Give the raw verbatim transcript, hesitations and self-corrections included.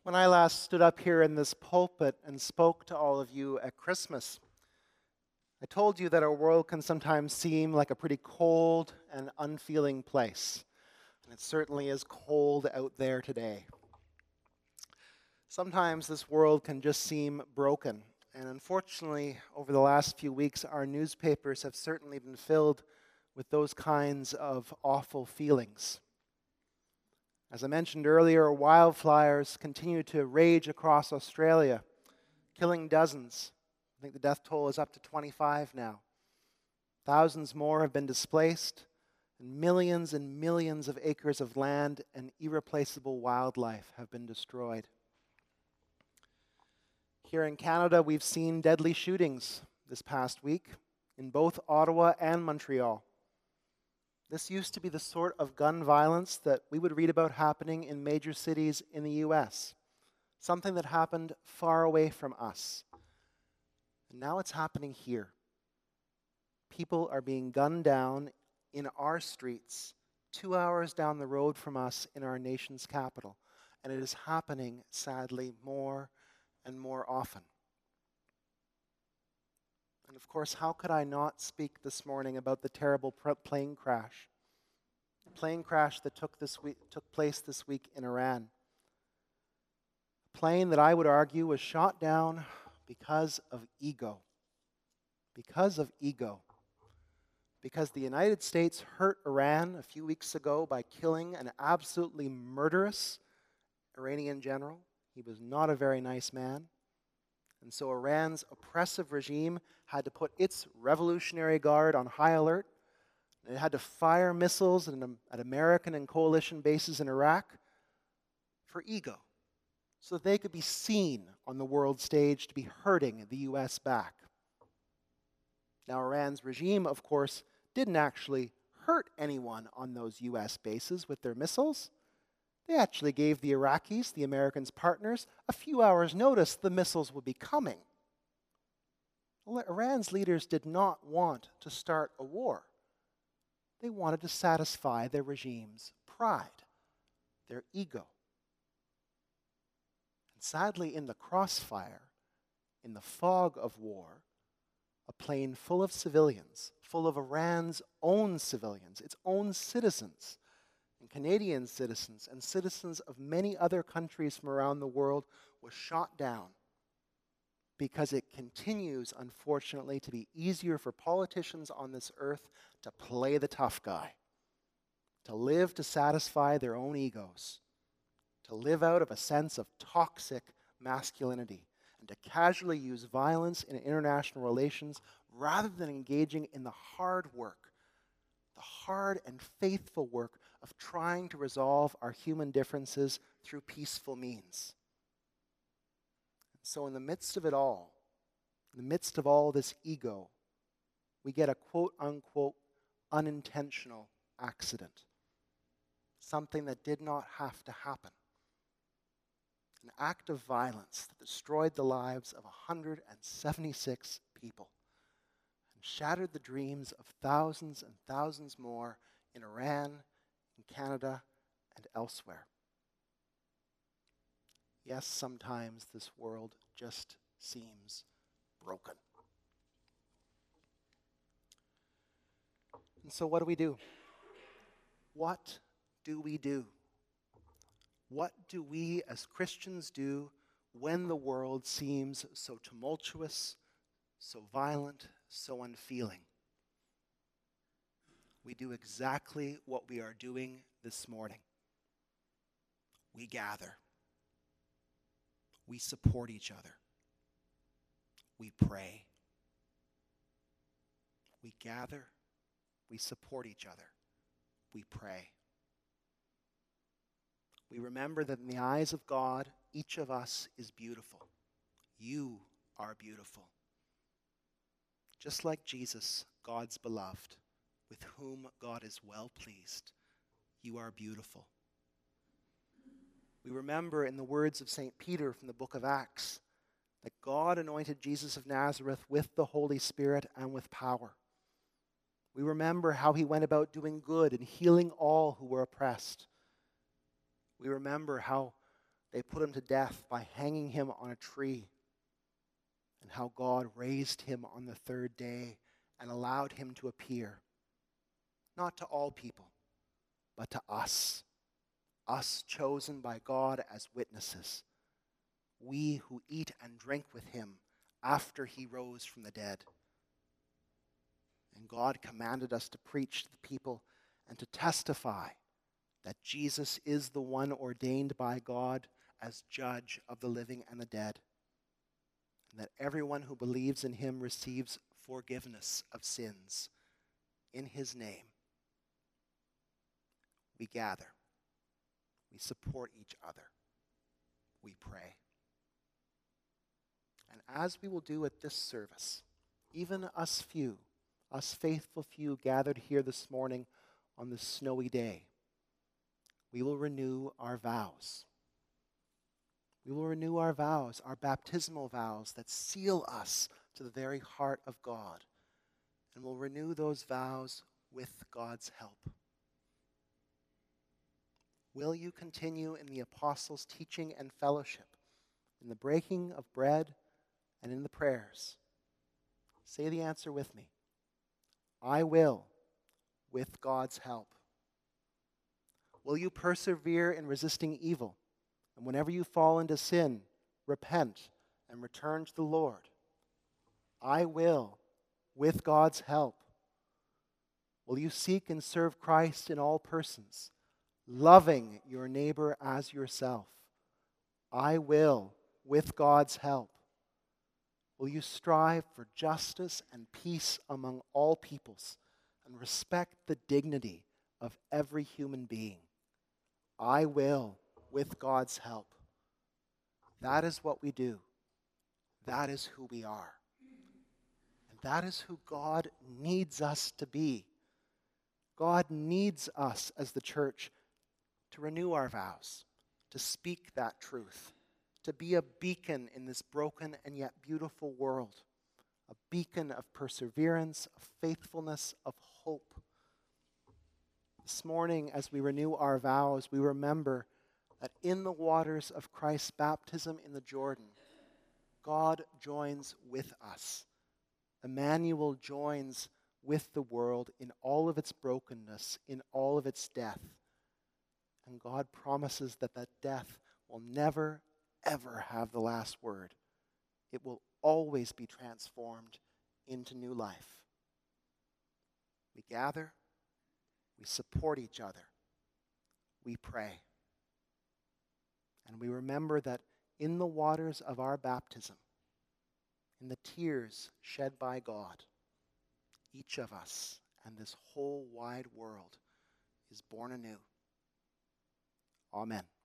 When I last stood up here in this pulpit and spoke to all of you at Christmas, I told you that our world can sometimes seem like a pretty cold and unfeeling place. And it certainly is cold out there today. Sometimes this world can just seem broken. And unfortunately, over the last few weeks, our newspapers have certainly been filled with those kinds of awful feelings. As I mentioned earlier, wildfires continue to rage across Australia, killing dozens. I think the death toll is up to twenty-five now. Thousands more have been displaced, and millions and millions of acres of land and irreplaceable wildlife have been destroyed. Here in Canada, we've seen deadly shootings this past week in both Ottawa and Montreal. This used to be the sort of gun violence that we would read about happening in major cities in the U S, something that happened far away from us. And now it's happening here. People are being gunned down in our streets, two hours down the road from us in our nation's capital. And it is happening, sadly, more and more often. And of course, how could I not speak this morning about the terrible pr- plane crash? The plane crash that took, this week, took place this week in Iran. A plane that I would argue was shot down because of ego. Because of ego. Because the United States hurt Iran a few weeks ago by killing an absolutely murderous Iranian general. He was not a very nice man. And so Iran's oppressive regime had to put its Revolutionary Guard on high alert. It had to fire missiles at, at American and coalition bases in Iraq for ego, so that they could be seen on the world stage to be hurting the U S back. Now, Iran's regime, of course, didn't actually hurt anyone on those U S bases with their missiles. They actually gave the Iraqis, the Americans' partners, a few hours' notice the missiles would be coming. Well, Iran's leaders did not want to start a war. They wanted to satisfy their regime's pride, their ego. And sadly, in the crossfire, in the fog of war, a plane full of civilians, full of Iran's own civilians, its own citizens, and Canadian citizens, and citizens of many other countries from around the world, was shot down because it continues, unfortunately, to be easier for politicians on this earth to play the tough guy, to live to satisfy their own egos, to live out of a sense of toxic masculinity, and to casually use violence in international relations rather than engaging in the hard work, the hard and faithful work of trying to resolve our human differences through peaceful means. So in the midst of it all, in the midst of all this ego, we get a quote-unquote unintentional accident. Something that did not have to happen. An act of violence that destroyed the lives of one hundred seventy-six people and shattered the dreams of thousands and thousands more in Iran, in Canada, and elsewhere. Yes, sometimes this world just seems broken. And so what do we do? What do we do? What do we as Christians do when the world seems so tumultuous, so violent, so unfeeling? We do exactly what we are doing this morning. We gather. We support each other. We pray. We gather. We support each other. We pray. We remember that in the eyes of God, each of us is beautiful. You are beautiful. Just like Jesus, God's beloved, with whom God is well pleased. You are beautiful. We remember in the words of Saint Peter from the book of Acts that God anointed Jesus of Nazareth with the Holy Spirit and with power. We remember how he went about doing good and healing all who were oppressed. We remember how They put him to death by hanging him on a tree, and how God raised him on the third day and allowed him to appear, not to all people, but to us, us chosen by God as witnesses, we who eat and drink with him after he rose from the dead. And God commanded us to preach to the people and to testify that Jesus is the one ordained by God as judge of the living and the dead, and that everyone who believes in him receives forgiveness of sins in his name. We gather, we support each other, we pray. And as we will do at this service, even us few, us faithful few gathered here this morning on this snowy day, we will renew our vows. We will renew our vows, our baptismal vows that seal us to the very heart of God. And we'll renew those vows with God's help. Will you continue in the apostles' teaching and fellowship, in the breaking of bread and in the prayers? Say the answer with me. I will, with God's help. Will you persevere in resisting evil? And whenever you fall into sin, repent and return to the Lord. I will, with God's help. Will you seek and serve Christ in all persons, loving your neighbor as yourself? I will, with God's help. Will you strive for justice and peace among all peoples and respect the dignity of every human being? I will, with God's help. That is what we do. That is who we are. And that is who God needs us to be. God needs us as the church to renew our vows, to speak that truth, to be a beacon in this broken and yet beautiful world, a beacon of perseverance, of faithfulness, of hope. This morning, as we renew our vows, we remember that in the waters of Christ's baptism in the Jordan, God joins with us. Emmanuel joins with the world in all of its brokenness, in all of its death. And God promises that that death will never, ever have the last word. It will always be transformed into new life. We gather, we support each other, we pray. And we remember that in the waters of our baptism, in the tears shed by God, each of us and this whole wide world is born anew. Amen.